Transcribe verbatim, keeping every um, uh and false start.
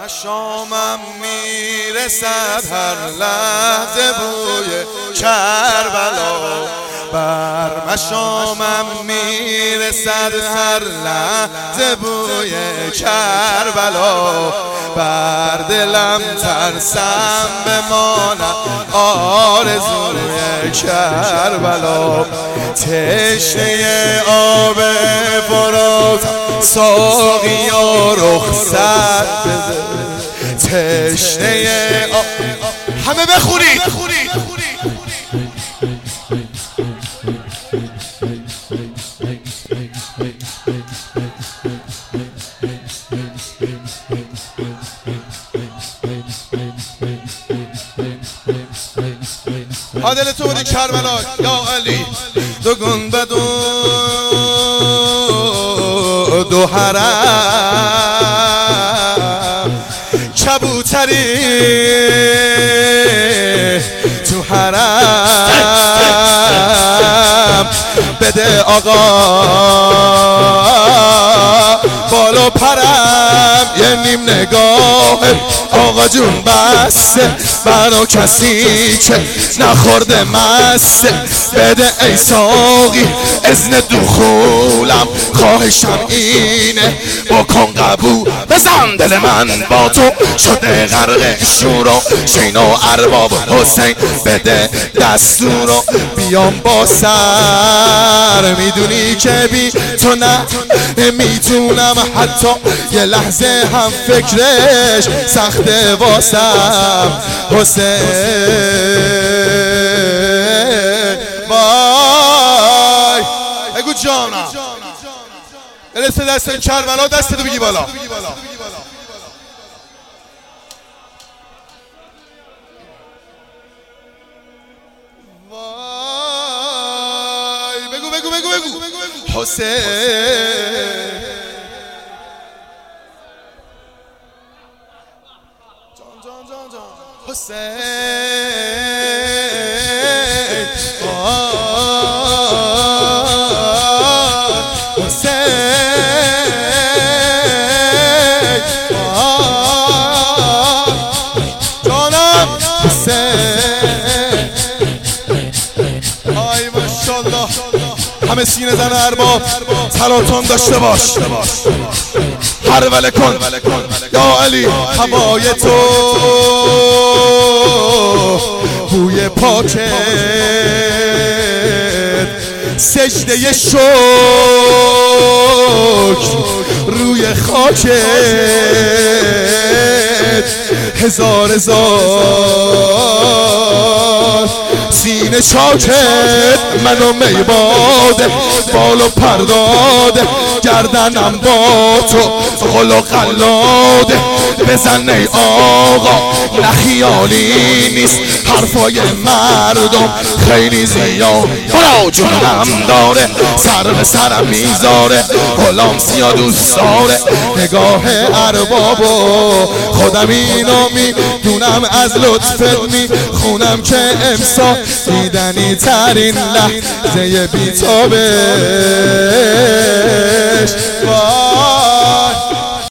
مشامم میرسد هر لحظه بوی کربلا، بر مشامم میرسد هر لحظه بوی کربلا، بر دلم ترسم بماند آرزوی کربلا. تشنه آب فرات ساقیا رخصت بده، تشنه آب همه بخونید عادل تو بودی کربلا یا علی. دو گنبد و دو حرم، کبوتری تو حرم، بده آقا بالا پرم یه نیم نگاه آقا جون بسته برا کسی که نخورده مسته، بده ای ساقی اذن دخولم خواهشم اینه بکن قبول، بزن دل من با تو شده غرق شور و شین و ارباب حسین، بده دستورو بیام با سر، میدونی که بی تو نه میتونم حتی یه لحظه هم فکرش سخته واسم حسین. وای بگو جانم برسه دست کربلا، دست تو بگی بالا. وای بگو بگو بگو بگو حسین. حسین حسین جانم حسین. آی ماشاءالله همه سینه زن ارباب تلاطم داشته باش. هر وله کن یا علی هوای تو بوی پاکت، سجده شکر روی خاکت، هزار هزار سینه چاکت، منو میباده بالو پرداده، گردنم با تو غل و قلاده، بزن ای آقا نخیالی نیست حرفای مردم خیلی زیاد، برا جونم داره سر به سرم میذاره، غلام سیا دوست داره نگاه اربابو، خودم اینو میدونم از لطفت میخونم که امسال دیدنی ترین لحظه بیتابش.